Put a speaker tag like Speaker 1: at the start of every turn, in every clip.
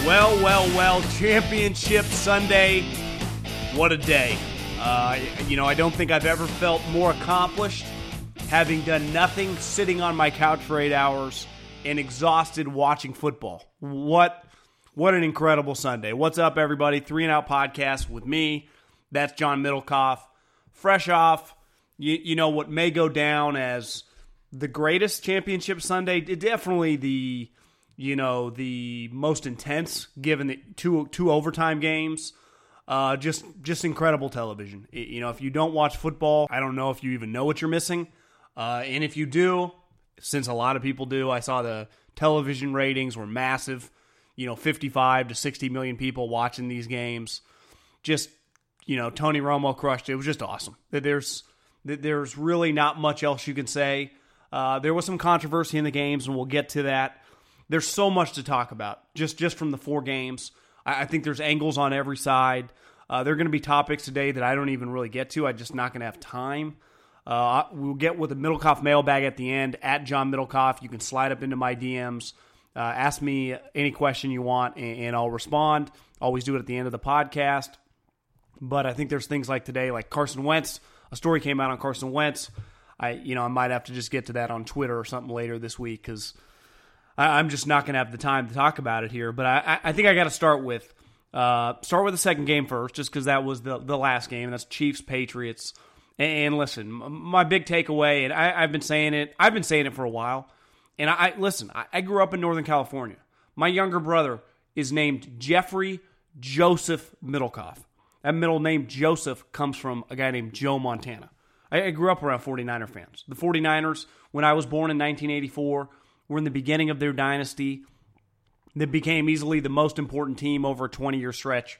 Speaker 1: Well, Championship Sunday, what a day. I don't think I've ever felt more accomplished, having done nothing, sitting on my couch for 8 hours, and exhausted watching football. What an incredible Sunday. What's up, everybody? 3 and Out Podcast with me. That's John Middlecoff. Fresh off, what may go down as the greatest Championship Sunday. Definitely the most intense, given the two overtime games. Just incredible television. If you don't watch football, I don't know if you even know what you're missing. And if you do, since a lot of people do, I saw the television ratings were massive. 55 to 60 million people watching these games. Just, Tony Romo crushed it. It was just awesome. There's really not much else you can say. There was some controversy in the games, and we'll get to that. There's so much to talk about just from the 4 games. I think there's angles on every side. There are going to be topics today that I don't even really get to. I'm just not going to have time. We'll get with the Middlecoff mailbag at the end, at John Middlecoff. You can slide up into my DMs. Ask me any question you want, and I'll respond. Always do it at the end of the podcast. But I think there's things like today, like Carson Wentz. A story came out on Carson Wentz. I might have to just get to that on Twitter or something later this week, because I'm just not going to have the time to talk about it here. But I think I got to start with the second game first, just because that was the last game. That's Chiefs-Patriots. And listen, my big takeaway, and I've been saying it for a while. And I grew up in Northern California. My younger brother is named Jeffrey Joseph Middlecoff. That middle name Joseph comes from a guy named Joe Montana. I grew up around 49er fans. The 49ers, when I was born in 1984, were in the beginning of their dynasty. They became easily the most important team over a 20-year stretch,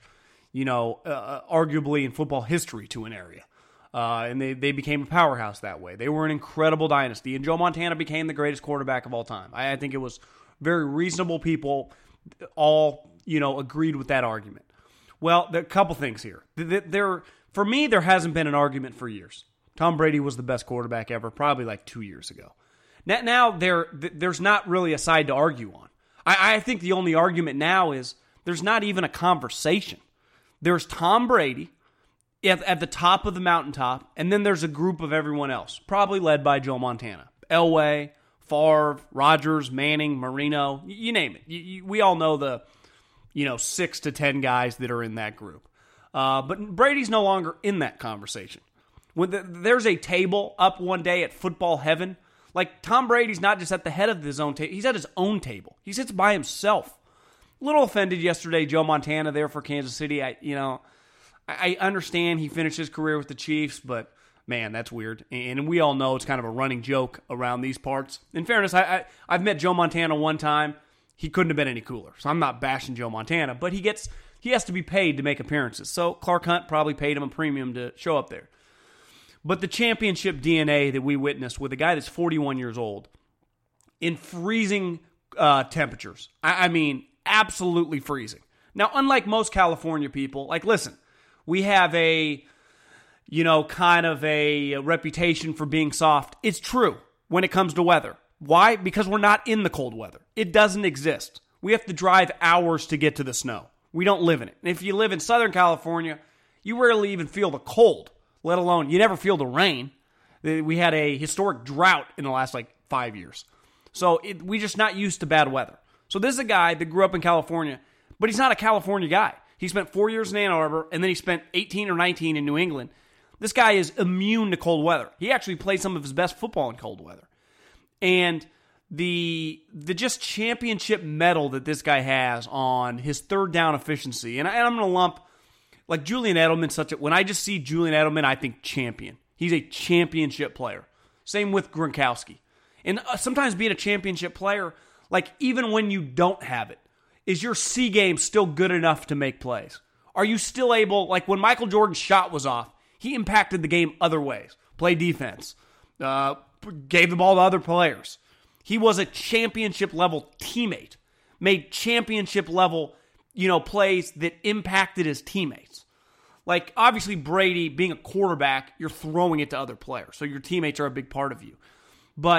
Speaker 1: arguably in football history to an area. And they became a powerhouse that way. They were an incredible dynasty, and Joe Montana became the greatest quarterback of all time. I think it was very reasonable people all, agreed with that argument. Well, there are a couple things here. For me, there hasn't been an argument for years. Tom Brady was the best quarterback ever, probably like 2 years ago. Now there's not really a side to argue on. I think the only argument now is there's not even a conversation. There's Tom Brady at the top of the mountaintop, and then there's a group of everyone else, probably led by Joe Montana. Elway, Favre, Rodgers, Manning, Marino, you name it. We all know the 6 to 10 guys that are in that group. But Brady's no longer in that conversation. There's a table up one day at Football Heaven. Like, Tom Brady's not just at the head of his own table. He's at his own table. He sits by himself. A little offended yesterday, Joe Montana there for Kansas City. I understand he finished his career with the Chiefs, but, man, that's weird. And we all know it's kind of a running joke around these parts. In fairness, I've met Joe Montana one time. He couldn't have been any cooler. So I'm not bashing Joe Montana, but he has to be paid to make appearances. So Clark Hunt probably paid him a premium to show up there. But the championship DNA that we witnessed with a guy that's 41 years old in freezing temperatures. I mean, absolutely freezing. Now, unlike most California people, listen, we have kind of a reputation for being soft. It's true when it comes to weather. Why? Because we're not in the cold weather. It doesn't exist. We have to drive hours to get to the snow. We don't live in it. And if you live in Southern California, you rarely even feel the cold. Let alone, you never feel the rain. We had a historic drought in the last 5 years. So we're just not used to bad weather. So this is a guy that grew up in California, but he's not a California guy. He spent 4 years in Ann Arbor, and then he spent 18 or 19 in New England. This guy is immune to cold weather. He actually played some of his best football in cold weather. And the just championship medal that this guy has on his third down efficiency, and I'm going to lump Julian Edelman, when I just see Julian Edelman, I think champion. He's a championship player. Same with Gronkowski. And sometimes being a championship player, even when you don't have it, is your C game still good enough to make plays? Are you still able, when Michael Jordan's shot was off, he impacted the game other ways. Played defense. Gave the ball to other players. He was a championship-level teammate. Made championship-level plays that impacted his teammates. Obviously, Brady, being a quarterback, you're throwing it to other players. So your teammates are a big part of you. But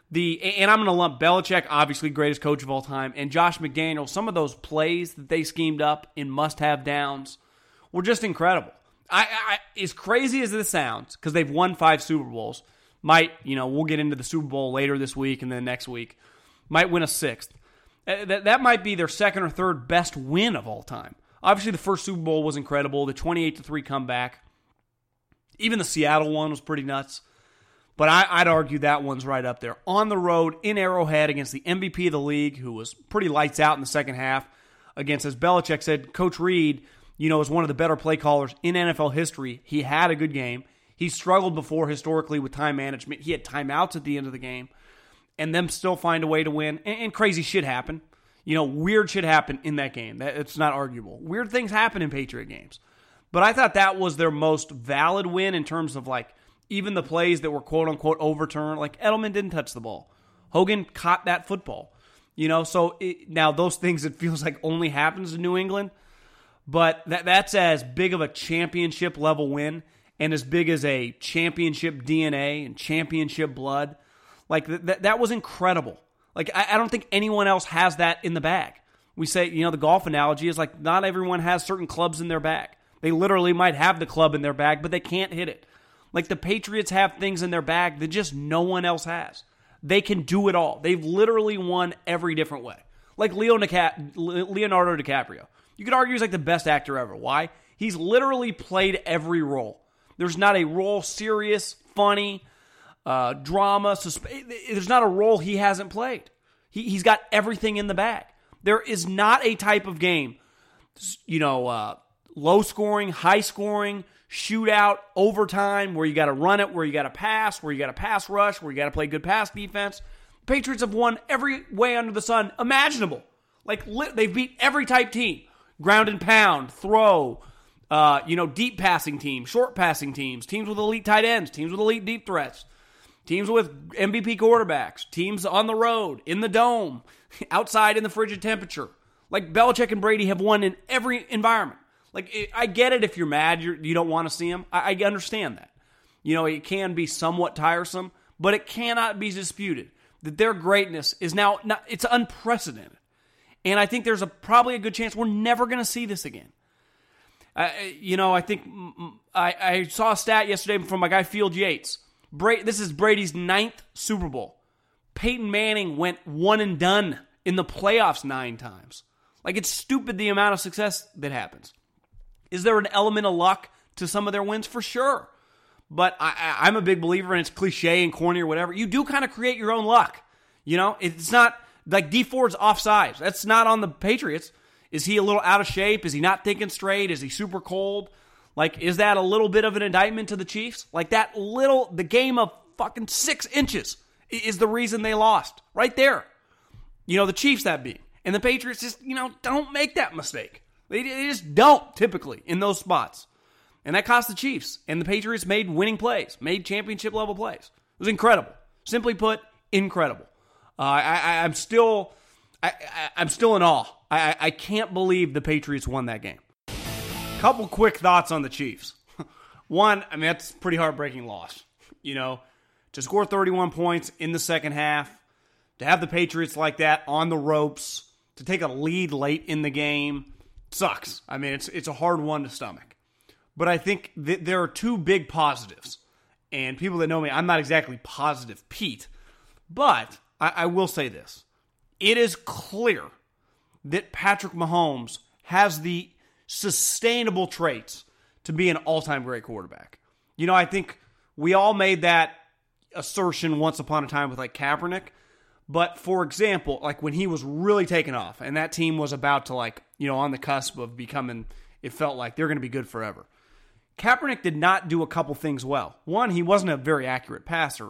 Speaker 1: And I'm going to lump Belichick, obviously greatest coach of all time, and Josh McDaniels, some of those plays that they schemed up in must-have downs were just incredible. As crazy as this sounds, because they've won 5 Super Bowls, we'll get into the Super Bowl later this week and then next week, might win a 6th. That might be their second or third best win of all time. Obviously, the first Super Bowl was incredible. The 28-3 comeback. Even the Seattle one was pretty nuts. But I'd argue that one's right up there. On the road, in Arrowhead, against the MVP of the league, who was pretty lights out in the second half, against, as Belichick said, Coach Reid, is one of the better play callers in NFL history. He had a good game. He struggled before historically with time management. He had timeouts at the end of the game. And them still find a way to win. And crazy shit happened. Weird shit happened in that game. It's not arguable. Weird things happen in Patriot games. But I thought that was their most valid win in terms of, even the plays that were quote-unquote overturned. Edelman didn't touch the ball. Hogan caught that football. Now those things, it feels like only happens in New England. But that's as big of a championship-level win and as big as a championship DNA and championship blood. That was incredible. I don't think anyone else has that in the bag. We say, the golf analogy is not everyone has certain clubs in their bag. They literally might have the club in their bag, but they can't hit it. The Patriots have things in their bag that just no one else has. They can do it all. They've literally won every different way. Leonardo DiCaprio. You could argue he's the best actor ever. Why? He's literally played every role. There's not a role serious, funny, drama, there's not a role he hasn't played. He's got everything in the bag. There is not a type of game, low scoring, high scoring, shootout, overtime, where you got to run it, where you got to pass, where you got to pass rush, where you got to play good pass defense. The Patriots have won every way under the sun imaginable. They've beat every type team. Ground and pound, throw, deep passing teams, short passing teams, teams with elite tight ends, teams with elite deep threats. Teams with MVP quarterbacks, teams on the road, in the dome, outside in the frigid temperature. Belichick and Brady have won in every environment. I get it if you're mad, you don't want to see them. I understand that. It can be somewhat tiresome, but it cannot be disputed that their greatness is now, it's unprecedented. And I think there's probably a good chance we're never going to see this again. I think I saw a stat yesterday from my guy Field Yates. This is Brady's 9th Super Bowl. Peyton Manning went one and done in the playoffs 9 times. It's stupid the amount of success that happens. Is there an element of luck to some of their wins? For sure. But I'm a big believer, and it's cliche and corny or whatever. You do kind of create your own luck. It's not Dee Ford's offsides. That's not on the Patriots. Is he a little out of shape? Is he not thinking straight? Is he super cold? Is that a little bit of an indictment to the Chiefs? The game of fucking 6 inches is the reason they lost. Right there. The Chiefs that being. And the Patriots just, don't make that mistake. They just don't, typically, in those spots. And that cost the Chiefs. And the Patriots made winning plays, made championship-level plays. It was incredible. Simply put, incredible. I'm still in awe. I can't believe the Patriots won that game. Couple quick thoughts on the Chiefs. One, that's a pretty heartbreaking loss. To score 31 points in the second half, to have the Patriots like that on the ropes, to take a lead late in the game, sucks. It's a hard one to stomach. But I think there are 2 big positives. And people that know me, I'm not exactly positive Pete. But I will say this. It is clear that Patrick Mahomes has the sustainable traits to be an all-time great quarterback. I think we all made that assertion once upon a time with Kaepernick. But for example, when he was really taking off and that team was about to on the cusp of becoming, it felt like they're going to be good forever. Kaepernick did not do a couple things well. One, he wasn't a very accurate passer.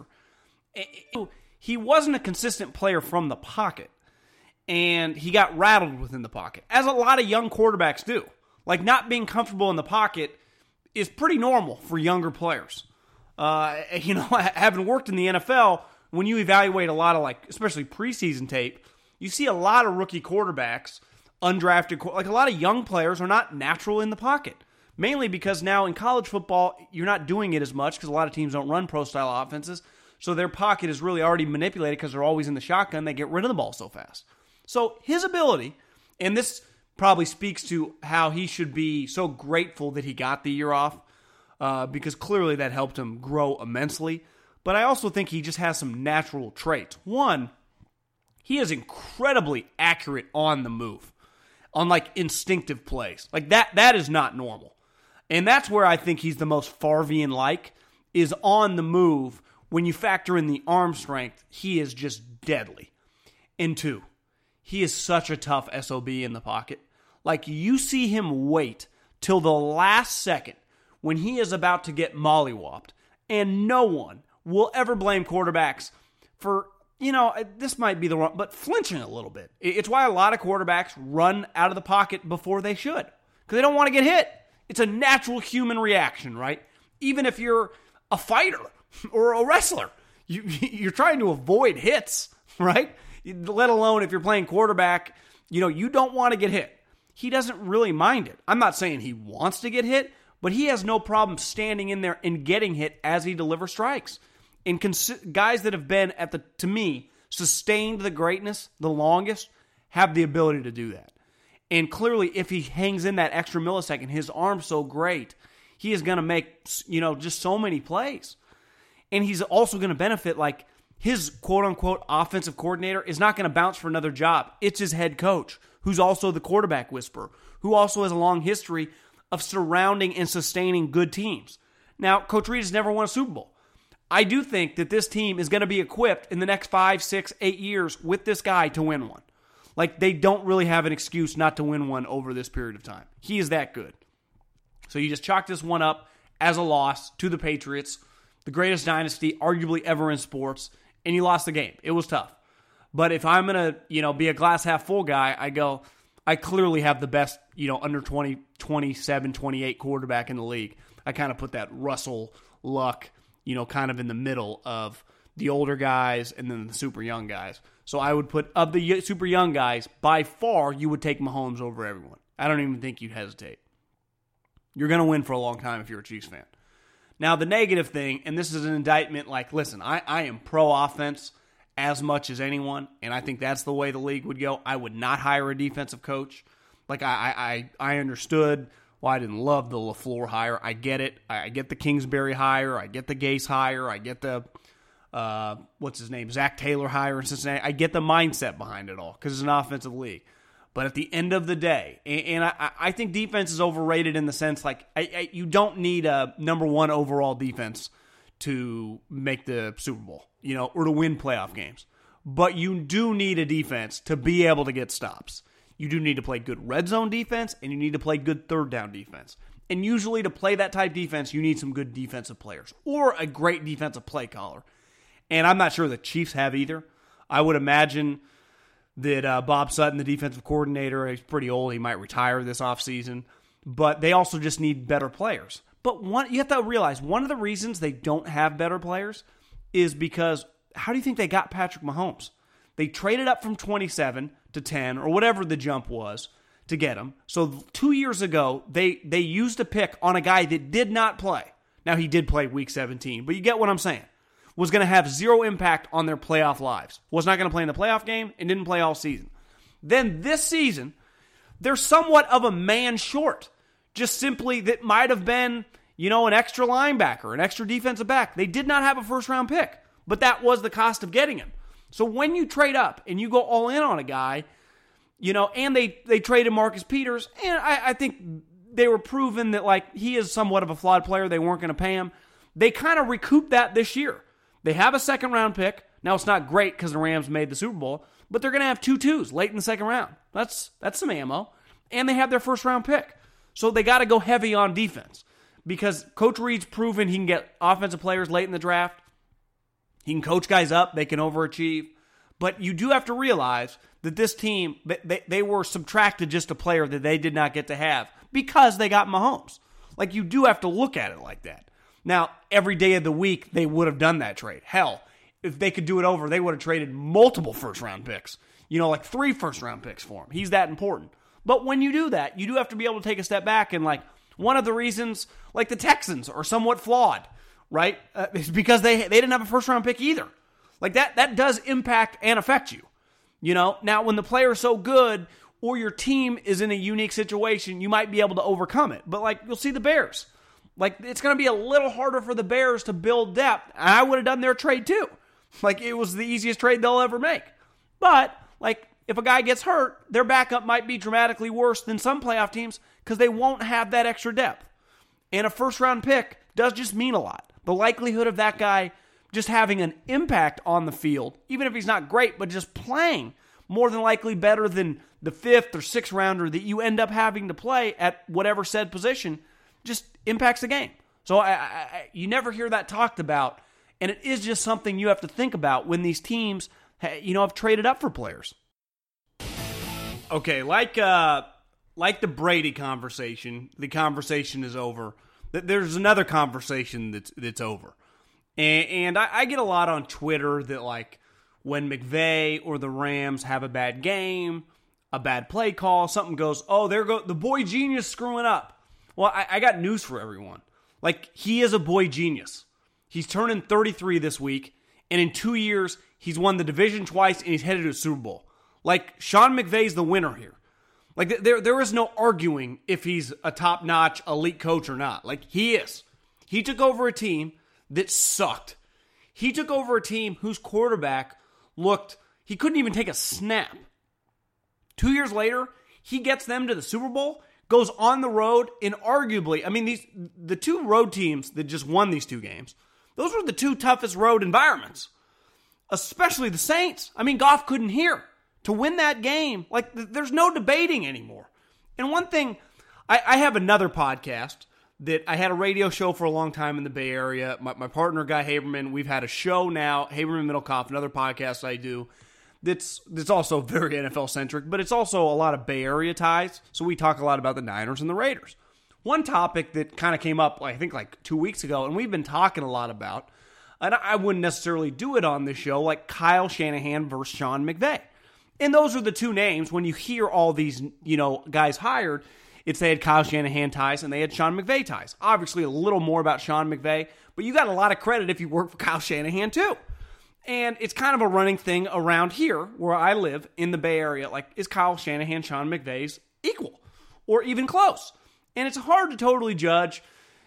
Speaker 1: He wasn't a consistent player from the pocket. And he got rattled within the pocket, as a lot of young quarterbacks do. Not being comfortable in the pocket is pretty normal for younger players. Having worked in the NFL, when you evaluate a lot of especially preseason tape, you see a lot of rookie quarterbacks, undrafted, a lot of young players are not natural in the pocket. Mainly because now in college football, you're not doing it as much because a lot of teams don't run pro-style offenses. So their pocket is really already manipulated because they're always in the shotgun. They get rid of the ball so fast. So his ability, and this probably speaks to how he should be so grateful that he got the year off, because clearly that helped him grow immensely. But I also think he just has some natural traits. One, he is incredibly accurate on the move, on like instinctive plays. Like that is not normal. And that's where I think he's the most Favre-like, is on the move. When you factor in the arm strength, he is just deadly. And two, he is such a tough SOB in the pocket. Like, you see him wait till the last second when he is about to get mollywopped. And no one will ever blame quarterbacks for, this might be the wrong, but flinching a little bit. It's why a lot of quarterbacks run out of the pocket before they should, because they don't want to get hit. It's a natural human reaction, right? Even if you're a fighter or a wrestler, you're trying to avoid hits, right? Let alone if you're playing quarterback, you don't want to get hit. He doesn't really mind it. I'm not saying he wants to get hit, but he has no problem standing in there and getting hit as he delivers strikes. And guys that have been to me, sustained the greatness the longest have the ability to do that. And clearly, if he hangs in that extra millisecond, his arm's so great, he is going to make, just so many plays. And he's also going to benefit, like, his quote-unquote offensive coordinator is not going to bounce for another job. It's his head coach, who's also the quarterback whisperer, who also has a long history of surrounding and sustaining good teams. Now, Coach Reid has never won a Super Bowl. I do think that this team is going to be equipped in the next 5, 6, 8 years with this guy to win one. Like, they don't really have an excuse not to win one over this period of time. He is that good. So you just chalk this one up as a loss to the Patriots, the greatest dynasty arguably ever in sports, and you lost the game. It was tough. But if I'm going to, be a glass half full guy, I clearly have the best, under 20, 27, 28 quarterback in the league. I kind of put that Russell, Luck, kind of in the middle of the older guys and then the super young guys. So I would put, of the super young guys, by far, you would take Mahomes over everyone. I don't even think you'd hesitate. You're going to win for a long time if you're a Chiefs fan. Now, the negative thing, and this is an indictment, like, listen, I am pro-offense as much as anyone, and I think that's the way the league would go. I would not hire a defensive coach. Like, I understood why I didn't love the LaFleur hire. I get it. I get the Kingsbury hire. I get the Gase hire. I get the, Zach Taylor hire in Cincinnati. I get the mindset behind it all because it's an offensive league. But at the end of the day, and I think defense is overrated in the sense, like, you don't need a number one overall defense to make the Super Bowl, or to win playoff games. But you do need a defense to be able to get stops. You do need to play good red zone defense, and you need to play good third down defense. And usually to play that type defense, you need some good defensive players or a great defensive play caller. And I'm not sure the Chiefs have either. I would imagine that Bob Sutton, the defensive coordinator, he's pretty old. He might retire this offseason. But they also just need better players. But you have to realize, one of the reasons they don't have better players is because, how do you think they got Patrick Mahomes? They traded up from 27 to 10, or whatever the jump was, to get him. So 2 years ago, they used a pick on a guy that did not play. Now, he did play Week 17, but you get what I'm saying. Was going to have zero impact on their playoff lives. Was not going to play in the playoff game and didn't play all season. Then this season, they're somewhat of a man short. Just simply that might have been, an extra linebacker, an extra defensive back. They did not have a first-round pick, but that was the cost of getting him. So when you trade up and you go all in on a guy, and they traded Marcus Peters, and I think they were proven that, like, he is somewhat of a flawed player. They weren't going to pay him. They kind of recouped that this year. They have a second-round pick. Now, it's not great because the Rams made the Super Bowl, but they're going to have 2 twos late in the second round. That's some ammo. And they have their first-round pick. So they got to go heavy on defense because Coach Reid's proven he can get offensive players late in the draft. He can coach guys up. They can overachieve. But you do have to realize that this team, they were subtracted just a player that they did not get to have because they got Mahomes. Like, you do have to look at it like that. Now, every day of the week, they would have done that trade. Hell, if they could do it over, they would have traded multiple first-round picks. Like 3 first-round picks for him. He's that important. But when you do that, you do have to be able to take a step back and, like, one of the reasons, like, the Texans are somewhat flawed, right? It's because they didn't have a first-round pick either. Like, that does impact and affect you. Now when the player is so good or your team is in a unique situation, you might be able to overcome it. But, like, you'll see the Bears. Like, it's going to be a little harder for the Bears to build depth. And I would have done their trade too. Like, it was the easiest trade they'll ever make. But, like, if a guy gets hurt, their backup might be dramatically worse than some playoff teams because they won't have that extra depth. And a first-round pick does just mean a lot. The likelihood of that guy just having an impact on the field, even if he's not great, but just playing more than likely better than the 5th or 6th rounder that you end up having to play at whatever said position, just impacts the game. So you never hear that talked about, and it is just something you have to think about when these teams, have traded up for players. Okay, like the Brady conversation, the conversation is over. There's another conversation that's over. And I get a lot on Twitter that, like, when McVay or the Rams have a bad game, a bad play call, something goes, oh, there go the boy genius screwing up. Well, I got news for everyone. Like, he is a boy genius. He's turning 33 this week, and in 2 years, he's won the division twice, and he's headed to a Super Bowl. Like, Sean McVay's the winner here. Like, there is no arguing if he's a top-notch elite coach or not. Like, he is. He took over a team that sucked. He took over a team whose quarterback he couldn't even take a snap. 2 years later, he gets them to the Super Bowl, goes on the road, and arguably, the two road teams that just won these two games, those were the two toughest road environments. Especially the Saints. Goff couldn't hear. To win that game, like, there's no debating anymore. And one thing, I have another podcast that I had a radio show for a long time in the Bay Area. My partner, Guy Haberman, we've had a show now, Haberman Middlecoff, another podcast I do, that's also very NFL-centric, but it's also a lot of Bay Area ties, so we talk a lot about the Niners and the Raiders. One topic that kind of came up, I think, like 2 weeks ago, and we've been talking a lot about, and I wouldn't necessarily do it on this show, like Kyle Shanahan versus Sean McVay. And those are the two names. When you hear all these, guys hired, they had Kyle Shanahan ties and they had Sean McVay ties. Obviously, a little more about Sean McVay, but you got a lot of credit if you work for Kyle Shanahan too. And it's kind of a running thing around here where I live in the Bay Area. Like, is Kyle Shanahan Sean McVay's equal or even close? And it's hard to totally judge.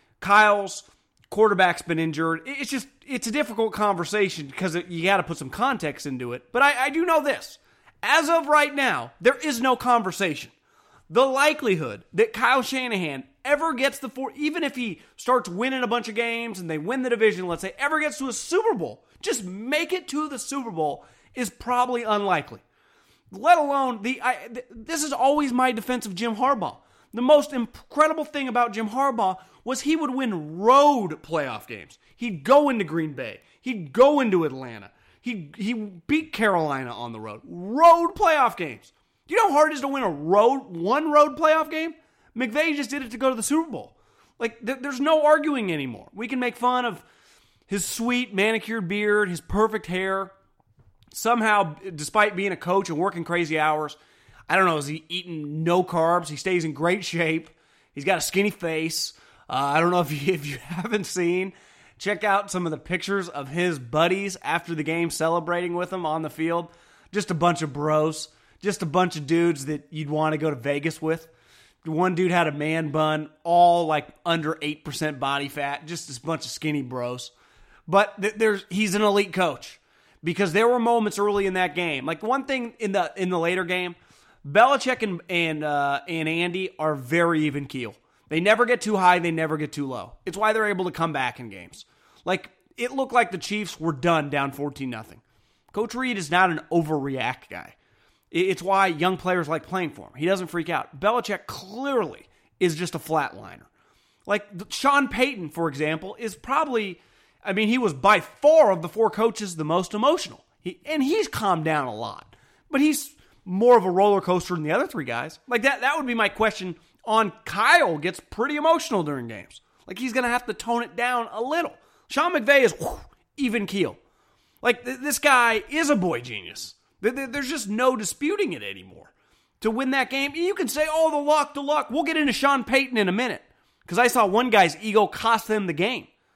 Speaker 1: Kyle's quarterback's been injured. It's a difficult conversation because you got to put some context into it. But I do know this. As of right now, there is no conversation. The likelihood that Kyle Shanahan ever gets even if he starts winning a bunch of games and they win the division, let's say, ever gets to a Super Bowl, just make it to the Super Bowl, is probably unlikely. Let alone, this is always my defense of Jim Harbaugh. The most incredible thing about Jim Harbaugh was he would win road playoff games. He'd go into Green Bay. He'd go into Atlanta. He beat Carolina on the road. Road playoff games. Do you know how hard it is to win one road playoff game? McVay just did it to go to the Super Bowl. Like, there's no arguing anymore. We can make fun of his sweet manicured beard, his perfect hair. Somehow, despite being a coach and working crazy hours, I don't know, is he eating no carbs? He stays in great shape. He's got a skinny face. I don't know if you haven't seen. Check out some of the pictures of his buddies after the game celebrating with him on the field. Just a bunch of bros. Just a bunch of dudes that you'd want to go to Vegas with. One dude had a man bun, all like under 8% body fat. Just this bunch of skinny bros. But he's an elite coach. Because there were moments early in that game. Like, one thing in the later game, Belichick and Andy are very even keel. They never get too high, they never get too low. It's why they're able to come back in games. Like, it looked like the Chiefs were done down 14-0. Coach Reid is not an overreact guy. It's why young players like playing for him. He doesn't freak out. Belichick clearly is just a flatliner. Like, Sean Payton, for example, is probably, he was by far of the four coaches the most emotional. He's calmed down a lot. But he's more of a roller coaster than the other three guys. Like, that would be my question on Kyle. Gets pretty emotional during games. Like, he's going to have to tone it down a little. Sean McVay is even keel. Like, this guy is a boy genius. There's just no disputing it anymore. To win that game, you can say, oh, the luck. We'll get into Sean Payton in a minute. Because I saw one guy's ego cost them the game.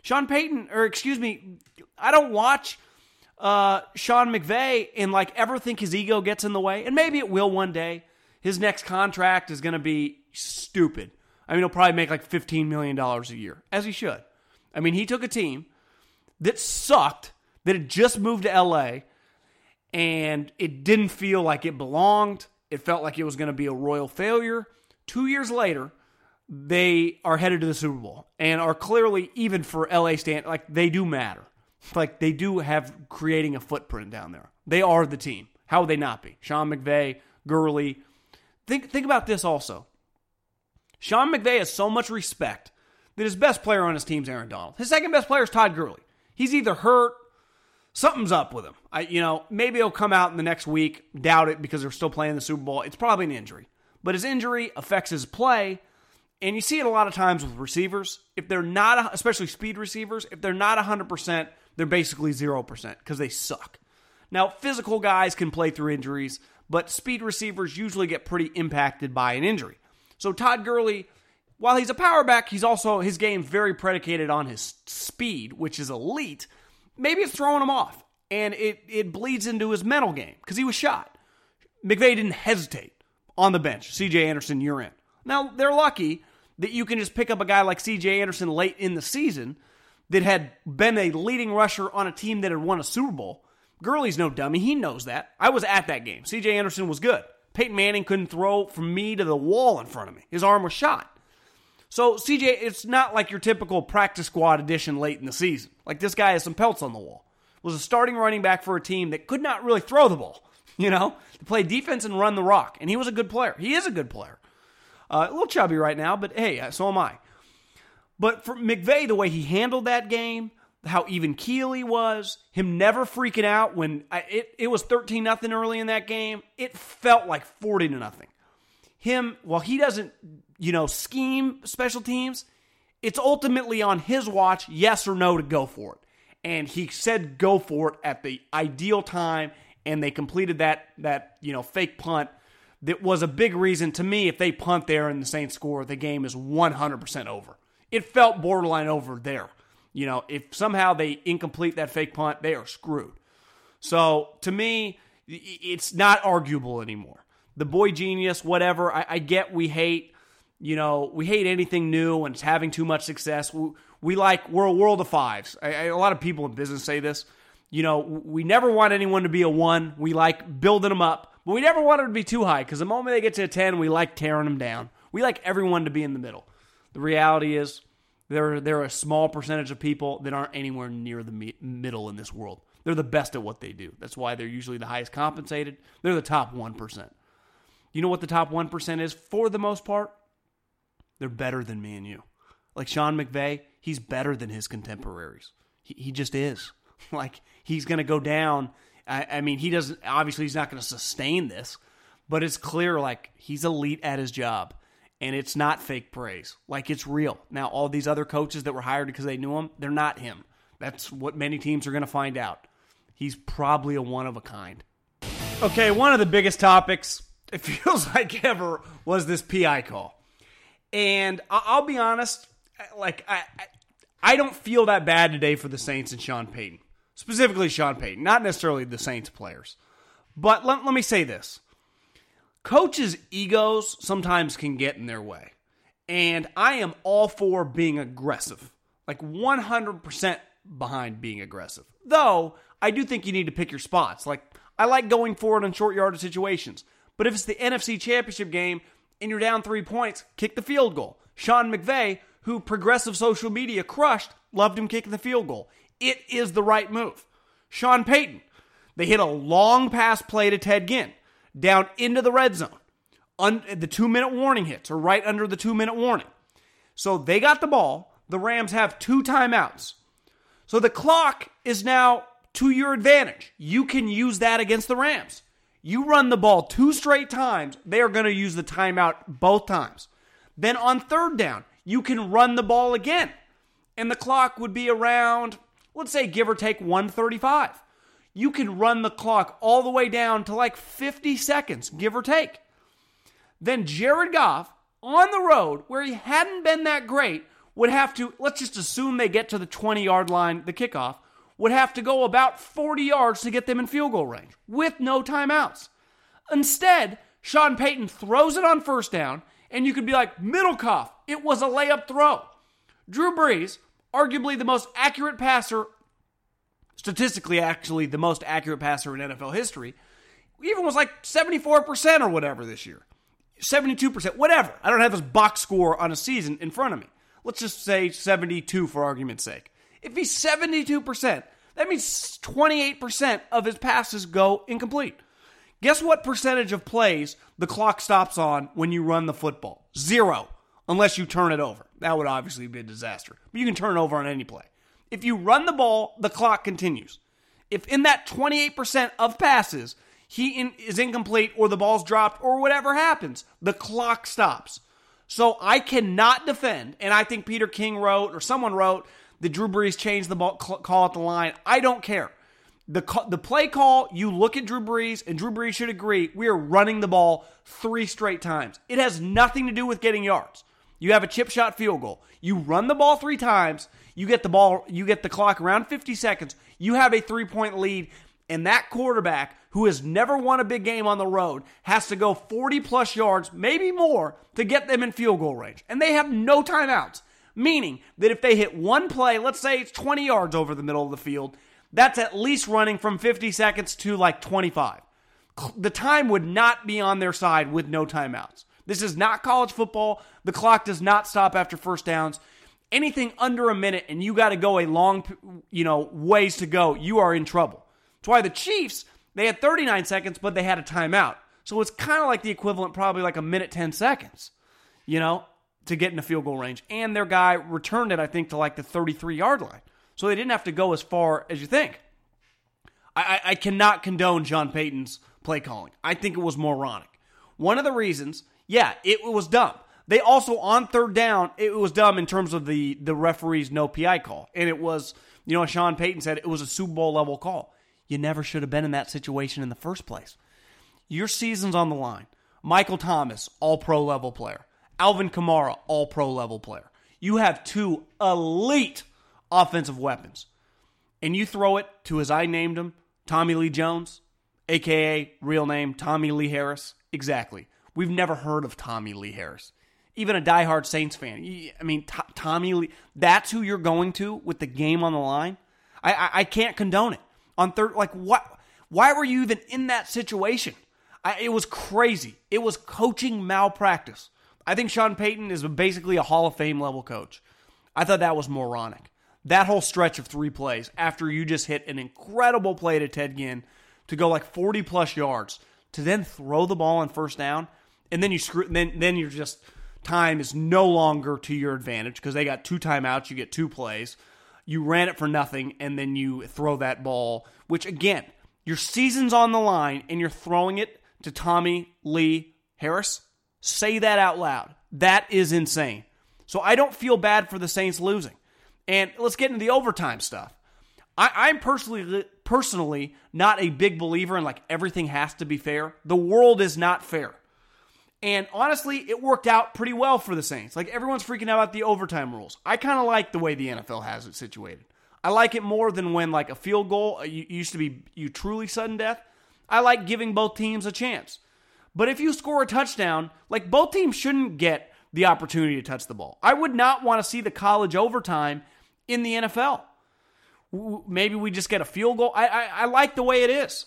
Speaker 1: Sean Payton, I don't watch Sean McVay and ever think his ego gets in the way. And maybe it will one day. His next contract is going to be stupid. I mean, he'll probably make $15 million a year, as he should. I mean, he took a team that sucked, that had just moved to LA, and it didn't feel like it belonged. It felt like it was going to be a royal failure. 2 years later, they are headed to the Super Bowl and are clearly, even for LA they do matter. They do have creating a footprint down there. They are the team. How would they not be? Sean McVay, Gurley. Think about this also. Sean McVay has so much respect that his best player on his team is Aaron Donald. His second best player is Todd Gurley. He's either hurt, something's up with him. Maybe he'll come out in the next week. Doubt it because they're still playing the Super Bowl. It's probably an injury. But his injury affects his play, and you see it a lot of times with receivers. If they're not, especially speed receivers, if they're not 100%, they're basically 0% because they suck. Now, physical guys can play through injuries, but speed receivers usually get pretty impacted by an injury. So Todd Gurley, while he's a power back, his game's very predicated on his speed, which is elite. Maybe it's throwing him off, and it bleeds into his mental game because he was shot. McVay didn't hesitate on the bench. C.J. Anderson, you're in. Now, they're lucky that you can just pick up a guy like C.J. Anderson late in the season that had been a leading rusher on a team that had won a Super Bowl. Gurley's no dummy. He knows that. I was at that game. C.J. Anderson was good. Peyton Manning couldn't throw from me to the wall in front of me. His arm was shot. So, C.J., it's not like your typical practice squad addition late in the season. This guy has some pelts on the wall. Was a starting running back for a team that could not really throw the ball, to play defense and run the rock. And he was a good player. He is a good player. A little chubby right now, but hey, so am I. But for McVay, the way he handled that game, how even keel he was, him never freaking out when it was 13-0 early in that game, it felt like 40-0. Him, while he doesn't, scheme special teams, it's ultimately on his watch, yes or no, to go for it. And he said go for it at the ideal time, and they completed that fake punt. That was a big reason to me. If they punt there and the Saints score, the game is 100% over. It felt borderline over there. If somehow they incomplete that fake punt, they are screwed. So, to me, it's not arguable anymore. The boy genius, whatever, I get we hate anything new and it's having too much success. We're a world of fives. A lot of people in business say this. We never want anyone to be a 1. We like building them up, but we never want them to be too high because the moment they get to a 10, we like tearing them down. We like everyone to be in the middle. The reality is, there are a small percentage of people that aren't anywhere near the middle in this world. They're the best at what they do. That's why they're usually the highest compensated. They're the top 1%. You know what the top 1% is for the most part? They're better than me and you. Like Sean McVay, he's better than his contemporaries. He just is. He's going to go down. I mean, he's not going to sustain this, but it's clear he's elite at his job. And it's not fake praise. It's real. Now, all these other coaches that were hired because they knew him, they're not him. That's what many teams are going to find out. He's probably a one of a kind. Okay, one of the biggest topics, it feels like ever, was this PI call. And I'll be honest, I don't feel that bad today for the Saints and Sean Payton. Specifically Sean Payton, not necessarily the Saints players. But let me say this. Coaches' egos sometimes can get in their way. And I am all for being aggressive. 100% behind being aggressive. Though, I do think you need to pick your spots. I like going for it in short yardage situations. But if it's the NFC Championship game and you're down 3 points, kick the field goal. Sean McVay, who progressive social media crushed, loved him kicking the field goal. It is the right move. Sean Payton, they hit a long pass play to Ted Ginn. Down into the red zone. The 2-minute warning hits, or right under the 2-minute warning. So they got the ball. The Rams have 2 timeouts. So the clock is now to your advantage. You can use that against the Rams. You run the ball 2 straight times, they are going to use the timeout both times. Then on 3rd down, you can run the ball again. And the clock would be around, let's say, give or take 1:35. You can run the clock all the way down to 50 seconds, give or take. Then Jared Goff, on the road, where he hadn't been that great, would have to, let's just assume they get to the 20-yard line, the kickoff, would have to go about 40 yards to get them in field goal range with no timeouts. Instead, Sean Payton throws it on first down, and you could be like, Middlecoff, it was a layup throw. Drew Brees, arguably the most accurate passer, statistically actually the most accurate passer in NFL history, even was like 74% or whatever this year. 72%, whatever. I don't have his box score on a season in front of me. Let's just say 72 for argument's sake. If he's 72%, that means 28% of his passes go incomplete. Guess what percentage of plays the clock stops on when you run the football? 0, unless you turn it over. That would obviously be a disaster. But you can turn it over on any play. If you run the ball, the clock continues. If in that 28% of passes, he is incomplete or the ball's dropped or whatever happens, the clock stops. So I cannot defend, and I think Peter King wrote, or someone wrote, that Drew Brees changed the ball, call at the line. I don't care. The play call, you look at Drew Brees, and Drew Brees should agree, we are running the ball 3 straight times. It has nothing to do with getting yards. You have a chip shot field goal. You run the ball 3 times, you get the clock around 50 seconds, you have a 3-point lead, and that quarterback, who has never won a big game on the road, has to go 40-plus yards, maybe more, to get them in field goal range. And they have no timeouts, meaning that if they hit one play, let's say it's 20 yards over the middle of the field, that's at least running from 50 seconds to like 25. The time would not be on their side with no timeouts. This is not college football. The clock does not stop after first downs. Anything under a minute and you got to go a long, ways to go, you are in trouble. That's why the Chiefs, they had 39 seconds, but they had a timeout. So it's kind of like the equivalent, probably like a minute, 10 seconds, to get in the field goal range. And their guy returned it, I think, to like the 33-yard line. So they didn't have to go as far as you think. I cannot condone Sean Payton's play calling. I think it was moronic. One of the reasons, it was dumb. They also, on third down, it was dumb in terms of the referee's no PI call. And it was, Sean Payton said it was a Super Bowl level call. You never should have been in that situation in the first place. Your season's on the line. Michael Thomas, all-pro level player. Alvin Kamara, all-pro level player. You have 2 elite offensive weapons. And you throw it to, as I named him, Tommy Lee Jones, a.k.a. real name Tommy Lee Harris. Exactly. We've never heard of Tommy Lee Harris. Even a diehard Saints fan. Tommy Lee, that's who you're going to with the game on the line? I can't condone it. On third, what? Why were you even in that situation? It was crazy. It was coaching malpractice. I think Sean Payton is basically a Hall of Fame level coach. I thought that was moronic. That whole stretch of 3 plays after you just hit an incredible play to Ted Ginn to go like 40-plus yards to then throw the ball on first down, and then then you're just, time is no longer to your advantage because they got 2 timeouts, you get 2 plays. You ran it for nothing, and then you throw that ball, which, again, your season's on the line, and you're throwing it to Tommy Lee Harris. Say that out loud. That is insane. So I don't feel bad for the Saints losing. And let's get into the overtime stuff. I'm personally not a big believer in everything has to be fair. The world is not fair. And honestly, it worked out pretty well for the Saints. Everyone's freaking out about the overtime rules. I kind of like the way the NFL has it situated. I like it more than when a field goal used to be you truly sudden death. I like giving both teams a chance. But if you score a touchdown, both teams shouldn't get the opportunity to touch the ball. I would not want to see the college overtime in the NFL. Maybe we just get a field goal. I like the way it is.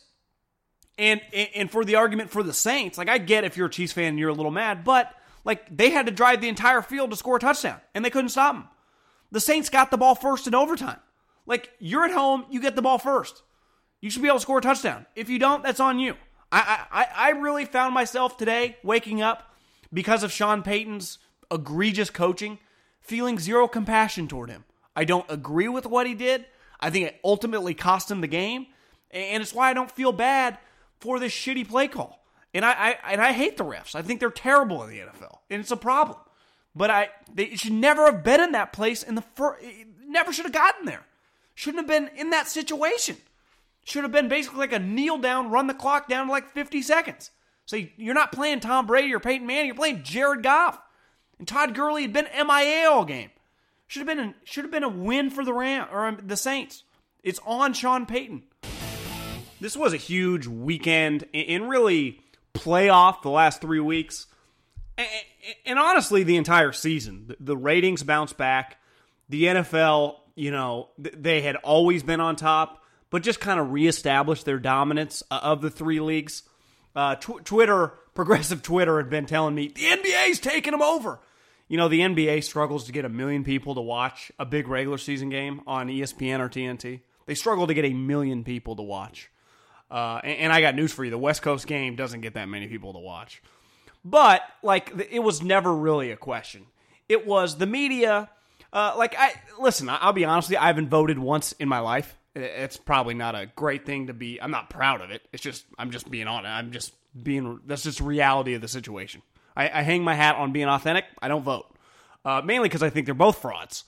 Speaker 1: And for the argument for the Saints, I get if you're a Chiefs fan and you're a little mad, but they had to drive the entire field to score a touchdown, and they couldn't stop them. The Saints got the ball first in overtime. You're at home, you get the ball first. You should be able to score a touchdown. If you don't, that's on you. I really found myself today waking up because of Sean Payton's egregious coaching, feeling zero compassion toward him. I don't agree with what he did. I think it ultimately cost him the game, and it's why I don't feel bad for this shitty play call. And I hate the refs. I think they're terrible in the NFL, and it's a problem. But they should never have been in that place in the first. Never should have gotten there. Shouldn't have been in that situation. Should have been basically a kneel down, run the clock down to 50 seconds. So you're not playing Tom Brady or Peyton Manning. You're playing Jared Goff. And Todd Gurley had been MIA all game. Should have been a win for the Saints. It's on Sean Payton. This was a huge weekend in really playoff the last 3 weeks. And honestly, the entire season. The ratings bounced back. The NFL, they had always been on top, but just kind of reestablished their dominance of the three leagues. Progressive Twitter had been telling me, the NBA's taking them over. The NBA struggles to get 1 million people to watch a big regular season game on ESPN or TNT. They struggle to get 1 million people to watch. And I got news for you. The West Coast game doesn't get that many people to watch. But, it was never really a question. It was the media. I'll be honest with you, I haven't voted once in my life. It's probably not a great thing to be. I'm not proud of it. I'm just being honest. That's just the reality of the situation. I hang my hat on being authentic. I don't vote. Mainly because I think they're both frauds.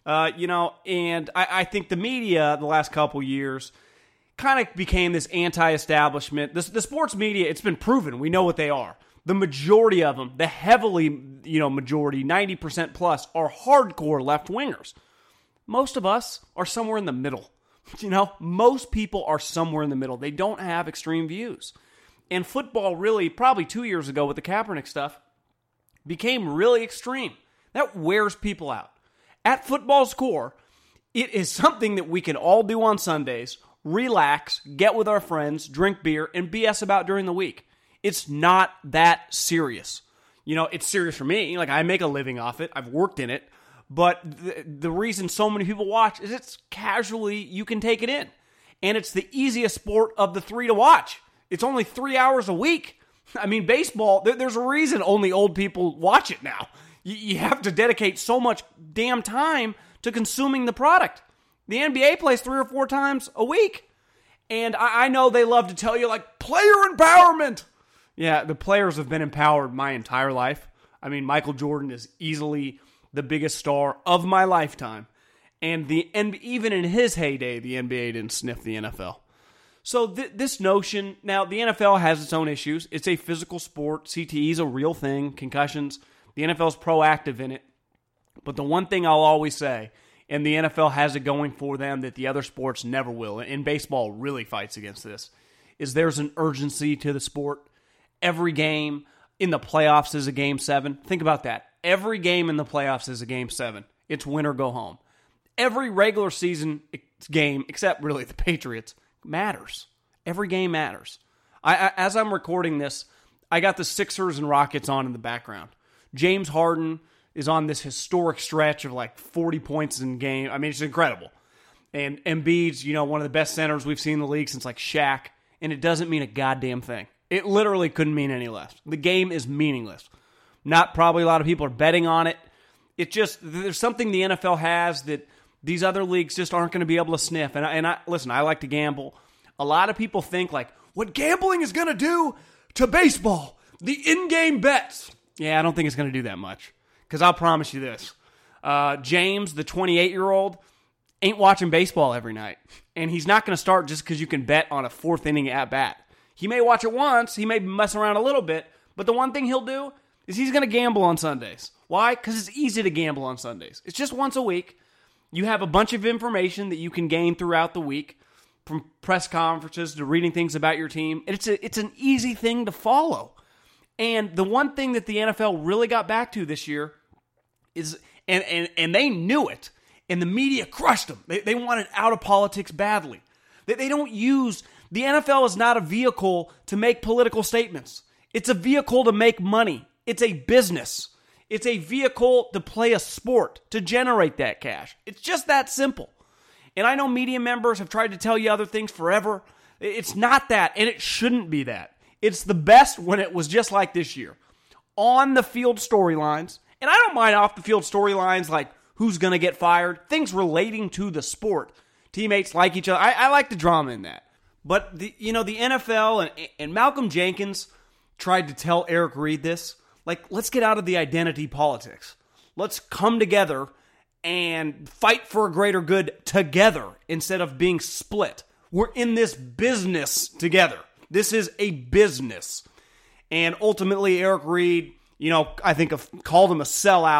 Speaker 1: And I think the media the last couple years kind of became this anti-establishment. The sports media, it's been proven. We know what they are. The majority of them, the heavily, majority, 90% plus, are hardcore left-wingers. Most of us are somewhere in the middle. Most people are somewhere in the middle. They don't have extreme views. And football really, probably 2 years ago with the Kaepernick stuff, became really extreme. That wears people out. At Football's core, it is something that we can all do on Sundays, relax, get with our friends, drink beer, and BS about during the week. It's not that serious. It's serious for me. I make a living off it. I've worked in it. But the reason so many people watch is it's casually, you can take it in. And it's the easiest sport of the three to watch. It's only 3 hours a week. Baseball, there's a reason only old people watch it now. You have to dedicate so much damn time to consuming the product. The NBA plays 3 or 4 times a week. And I know they love to tell you, player empowerment. Yeah, the players have been empowered my entire life. Michael Jordan is easily the biggest star of my lifetime. And even in his heyday, the NBA didn't sniff the NFL. So this notion, now the NFL has its own issues. It's a physical sport. CTE is a real thing. Concussions. The NFL's proactive in it. But the one thing I'll always say, and the NFL has it going for them that the other sports never will, and baseball really fights against this, is there's an urgency to the sport. Every game in the playoffs is a Game 7. Think about that. Every game in the playoffs is a Game 7. It's win or go home. Every regular season game, except really the Patriots, matters. Every game matters. As I'm recording this, I got the Sixers and Rockets on in the background. James Harden is on this historic stretch of 40 points in game. It's incredible. And Embiid's, one of the best centers we've seen in the league since Shaq, and it doesn't mean a goddamn thing. It literally couldn't mean any less. The game is meaningless. Not probably a lot of people are betting on it. It just, there's something the NFL has that these other leagues just aren't going to be able to sniff. And listen, I like to gamble. A lot of people think what gambling is going to do to baseball, the in-game bets. Yeah, I don't think it's going to do that much. Because I'll promise you this. James, the 28-year-old, ain't watching baseball every night. And he's not going to start just because you can bet on a 4th inning at-bat. He may watch it once. He may mess around a little bit. But the one thing he'll do is he's going to gamble on Sundays. Why? Because it's easy to gamble on Sundays. It's just once a week. You have a bunch of information that you can gain throughout the week, from press conferences to reading things about your team. It's an easy thing to follow. And the one thing that the NFL really got back to this year is, and they knew it, and the media crushed them. They wanted out of politics badly. They don't use... The NFL is not a vehicle to make political statements. It's a vehicle to make money. It's a business. It's a vehicle to play a sport, to generate that cash. It's just that simple. And I know media members have tried to tell you other things forever. It's not that, and it shouldn't be that. It's the best when it was just like this year. On the field storylines, and I don't mind off the field storylines like who's going to get fired, things relating to the sport. Teammates like each other. I like the drama in that. But the NFL and Malcolm Jenkins tried to tell Eric Reid this. Let's get out of the identity politics. Let's come together and fight for a greater good together instead of being split. We're in this business together. This is a business. And ultimately, Eric Reid, I think called him a sellout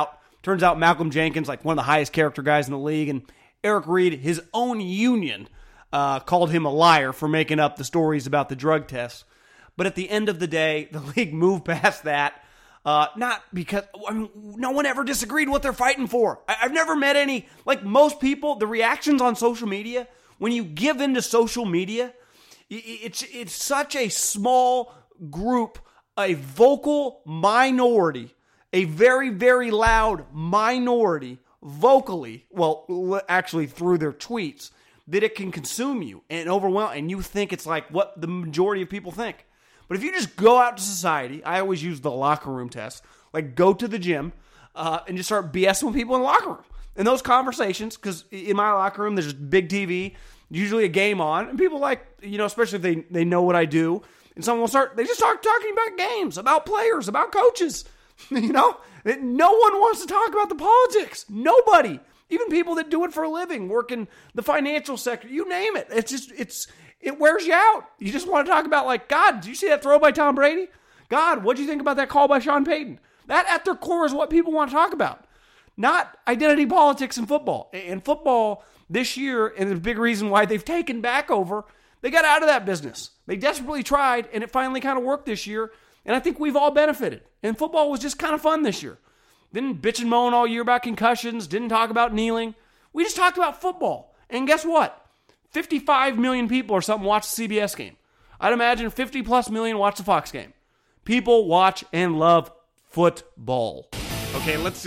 Speaker 1: Turns out Malcolm Jenkins, like one of the highest character guys in the league, and Eric Reed, his own union, called him a liar for making up the stories about the drug tests. But at the end of the day, the league moved past that. Not because, no one ever disagreed what they're fighting for. I've never met any, like most people, the reactions on social media, when you give into social media, it's such a small group, a vocal minority, a very, very loud minority, vocally, well, actually through their tweets, that it can consume you and overwhelm, and you think it's like what the majority of people think. But if you just go out to society, I always use the locker room test, like go to the gym and just start BSing with people in the locker room. And those conversations, because in my locker room, there's a big TV, usually a game on, and people like, especially if they know what I do, and someone will they just start talking about games, about players, about coaches. No one wants to talk about the politics. Nobody. Even people that do it for a living, work in the financial sector, you name it. It wears you out. You just want to talk about, like, God, did you see that throw by Tom Brady? God, what do you think about that call by Sean Payton? That, at their core, is what people want to talk about. Not identity politics in football. And football this year, and the big reason why they've taken back over, they got out of that business. They desperately tried, and it finally kind of worked this year. And I think we've all benefited. And football was just kind of fun this year. Didn't bitch and moan all year about concussions. Didn't talk about kneeling. We just talked about football. And guess what? 55 million people or something watch the CBS game. I'd imagine 50 plus million watch the Fox game. People watch and love football. Okay, let's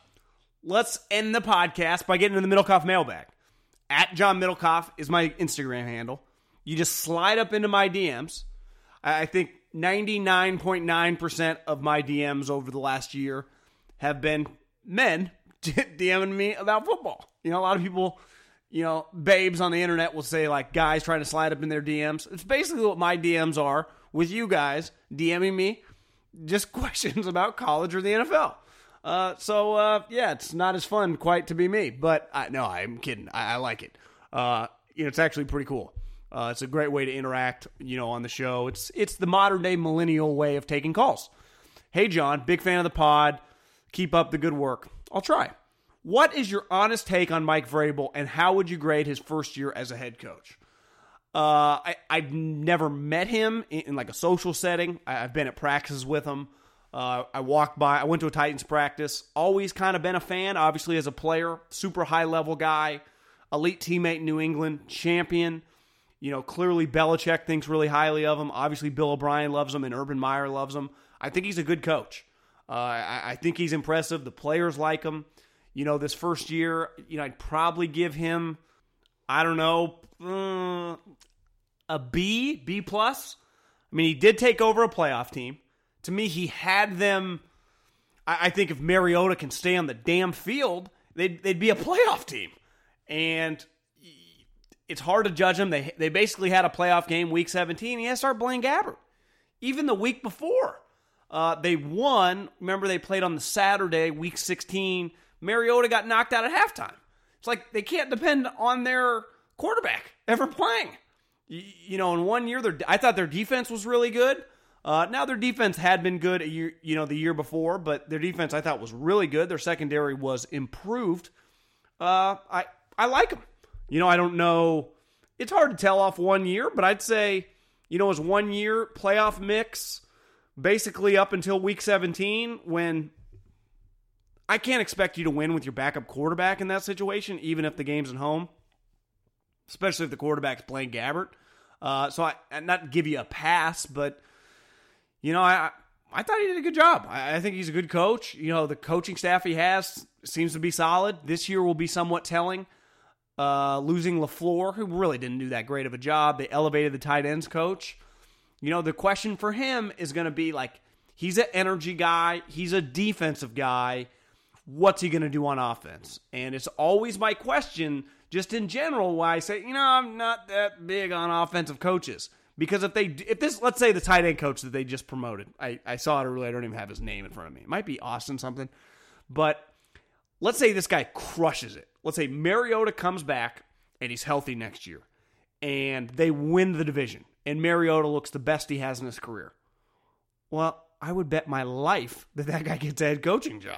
Speaker 1: end the podcast by getting into the Middlecoff mailbag. At John Middlecoff is my Instagram handle. You just slide up into my DMs. I think 99.9% of my DMs over the last year have been men DMing me about football. A lot of people, babes on the internet will say, like, guys trying to slide up in their DMs. It's basically what my DMs are with you guys DMing me just questions about college or the NFL. Yeah, it's not as fun quite to be me, but I'm kidding. I like it. It's actually pretty cool. It's a great way to interact, on the show. It's the modern day millennial way of taking calls. Hey, John, big fan of the pod. Keep up the good work. I'll try. What is your honest take on Mike Vrabel, and how would you grade his first year as a head coach? I've never met him in like a social setting. I've been at practices with him. I went to a Titans practice. Always kind of been a fan, obviously as a player. Super high-level guy. Elite teammate in New England. Champion. Clearly Belichick thinks really highly of him. Obviously Bill O'Brien loves him and Urban Meyer loves him. I think he's a good coach. I think he's impressive. The players like him. This first year, I'd probably give him, I don't know, a B plus. I mean, he did take over a playoff team. To me, he had them. I think if Mariota can stay on the damn field, they'd be a playoff team. And it's hard to judge them. They basically had a playoff game week 17. He had to start Blaine Gabbert. Even the week before, they won. Remember, they played on the Saturday, week 16. Mariota got knocked out at halftime. It's like they can't depend on their quarterback ever playing. In 1 year, I thought their defense was really good. Now their defense had been good the year before, but their defense I thought was really good. Their secondary was improved. I like them. I don't know. It's hard to tell off 1 year, but I'd say, it was 1 year playoff mix, basically up until week 17, when I can't expect you to win with your backup quarterback in that situation, even if the game's at home, especially if the quarterback's Blaine Gabbert. So I not to give you a pass, but, I thought he did a good job. I think he's a good coach. The coaching staff he has seems to be solid. This year will be somewhat telling. Losing LaFleur, who really didn't do that great of a job. They elevated the tight ends coach. The question for him is going to be like, he's an energy guy. He's a defensive guy. What's he going to do on offense? And it's always my question, just in general, why I say, I'm not that big on offensive coaches. Because let's say the tight end coach that they just promoted, I saw it earlier, I don't even have his name in front of me. It might be Austin something. But let's say this guy crushes it. Let's say Mariota comes back and he's healthy next year. And they win the division. And Mariota looks the best he has in his career. Well, I would bet my life that guy gets a head coaching job.